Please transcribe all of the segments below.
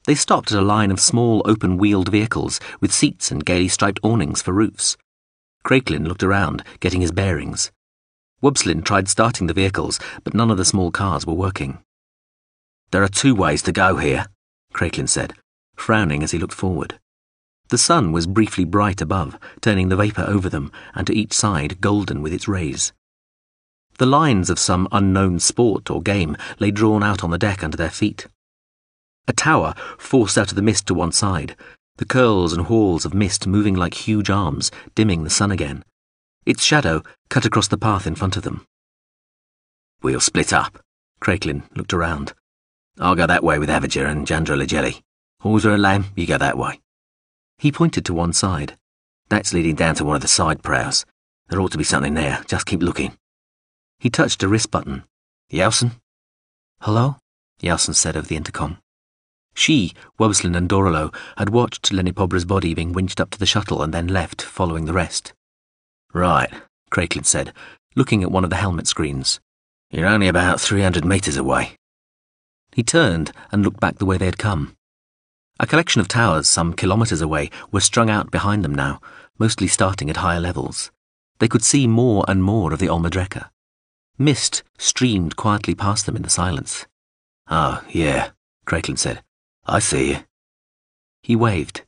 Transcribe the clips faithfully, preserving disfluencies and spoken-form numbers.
They stopped at a line of small open-wheeled vehicles with seats and gaily striped awnings for roofs. Craiklin looked around, getting his bearings. Wobslin tried starting the vehicles, but none of the small cars were working. "There are two ways to go here," Craiklin said, frowning as he looked forward. The sun was briefly bright above, turning the vapour over them, and to each side golden with its rays. The lines of some unknown sport or game lay drawn out on the deck under their feet. A tower forced out of the mist to one side, the curls and whorls of mist moving like huge arms, dimming the sun again. Its shadow cut across the path in front of them. "We'll split up." Craiklin looked around. "I'll go that way with Avager and Jandralajeli. Hawser and Lamb, you go that way." He pointed to one side. "That's leading down to one of the side prows. There ought to be something there. Just keep looking." He touched a wrist button. "Yelson?" "Hello?" Yelson said over the intercom. She, Wobslin and Dorolo had watched Lenny Pobra's body being winched up to the shuttle and then left, following the rest. "Right," Craiklin said, looking at one of the helmet screens. "You're only about three hundred metres away." He turned and looked back the way they had come. A collection of towers some kilometres away were strung out behind them now, mostly starting at higher levels. They could see more and more of the Olmedreka. Mist streamed quietly past them in the silence. "Oh, yeah," Craiklin said. "I see you." He waved.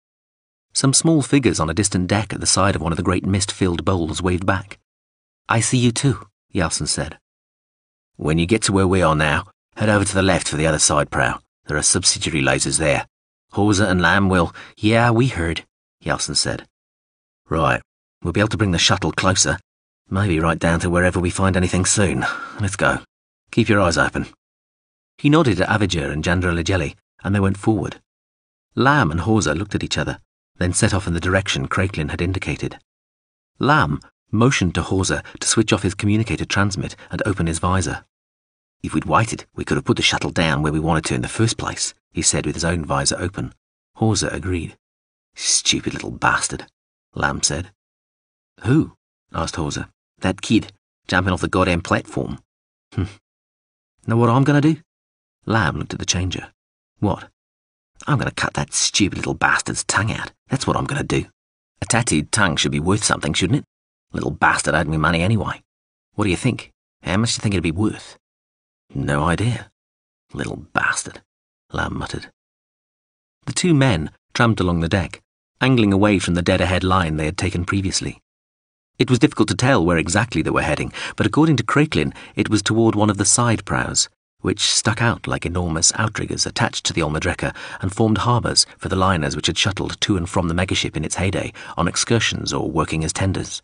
Some small figures on a distant deck at the side of one of the great mist-filled bowls waved back. "I see you too," Yelson said. "When you get to where we are now, head over to the left for the other side prow. There are subsidiary lasers there. Hawser and Lamb will—" "Yeah, we heard," Yelson said. "Right. We'll be able to bring the shuttle closer. Maybe right down to wherever we find anything soon. Let's go. Keep your eyes open." He nodded at Avager and Jandralajeli, and they went forward. Lamb and Hawser looked at each other, then set off in the direction Craiklin had indicated. Lamb motioned to Hawser to switch off his communicator transmit and open his visor. "If we'd waited, we could have put the shuttle down where we wanted to in the first place," he said with his own visor open. Hawser agreed. "Stupid little bastard," Lamb said. "Who?" asked Hawser. "That kid, jumping off the goddamn platform." "Hm. Know what I'm going to do?" Lamb looked at the changer. "What?" "I'm going to cut that stupid little bastard's tongue out. That's what I'm going to do. A tattooed tongue should be worth something, shouldn't it? Little bastard owed me money anyway. What do you think? How much do you think it'd be worth?" "No idea." "Little bastard," Lamb muttered. The two men tramped along the deck, angling away from the dead-ahead line they had taken previously. It was difficult to tell where exactly they were heading, but according to Craiklin, it was toward one of the side prows, which stuck out like enormous outriggers attached to the Olmedreka and formed harbours for the liners which had shuttled to and from the megaship in its heyday on excursions or working as tenders.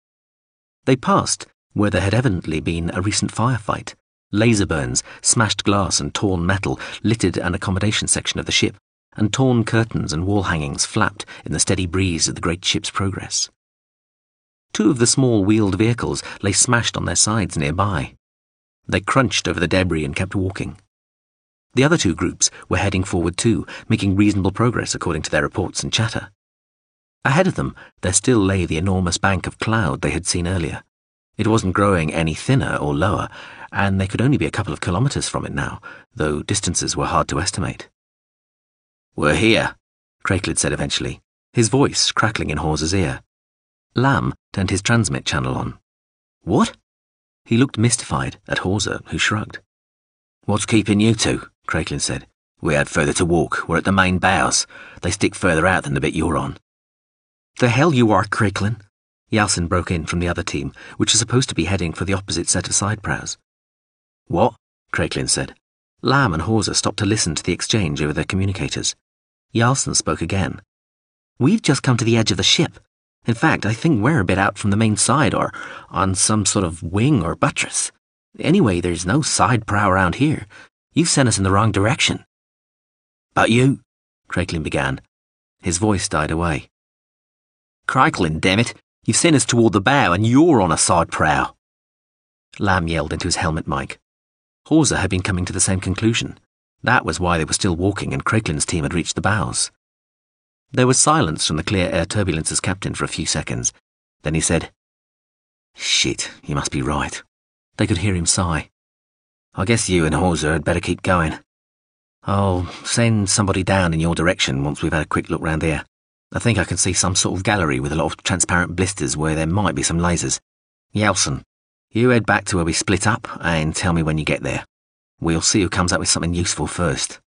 They passed where there had evidently been a recent firefight. Laser burns, smashed glass and torn metal littered an accommodation section of the ship, and torn curtains and wall hangings flapped in the steady breeze of the great ship's progress. Two of the small wheeled vehicles lay smashed on their sides nearby. They crunched over the debris and kept walking. The other two groups were heading forward too, making reasonable progress according to their reports and chatter. Ahead of them, there still lay the enormous bank of cloud they had seen earlier. It wasn't growing any thinner or lower, and they could only be a couple of kilometres from it now, though distances were hard to estimate. "We're here," Craiklin said eventually, his voice crackling in Hawser's ear. Lamb turned his transmit channel on. "What?" He looked mystified at Hawser, who shrugged. "What's keeping you two?" Craiklin said. "We had further to walk. We're at the main bows. They stick further out than the bit you're on." "The hell you are, Craiklin!" Yelson broke in from the other team, which was supposed to be heading for the opposite set of side prows. "What?" Craiklin said. Lamb and Hawser stopped to listen to the exchange over their communicators. Yelson spoke again. "We've just come to the edge of the ship. In fact, I think we're a bit out from the main side or on some sort of wing or buttress. Anyway, there's no side prow around here. You've sent us in the wrong direction." "But you—" Craiklin began. His voice died away. "Craiklin, damn it! You've sent us toward the bow and you're on a side prow." Lamb yelled into his helmet mic. Hawser had been coming to the same conclusion. That was why they were still walking and Craiklin's team had reached the bows. There was silence from the Clear Air Turbulence's captain for a few seconds. Then he said, "Shit, you must be right." They could hear him sigh. "I guess you and Hawser had better keep going. I'll send somebody down in your direction once we've had a quick look round here. I think I can see some sort of gallery with a lot of transparent blisters where there might be some lasers. Yelson, you head back to where we split up and tell me when you get there. We'll see who comes up with something useful first.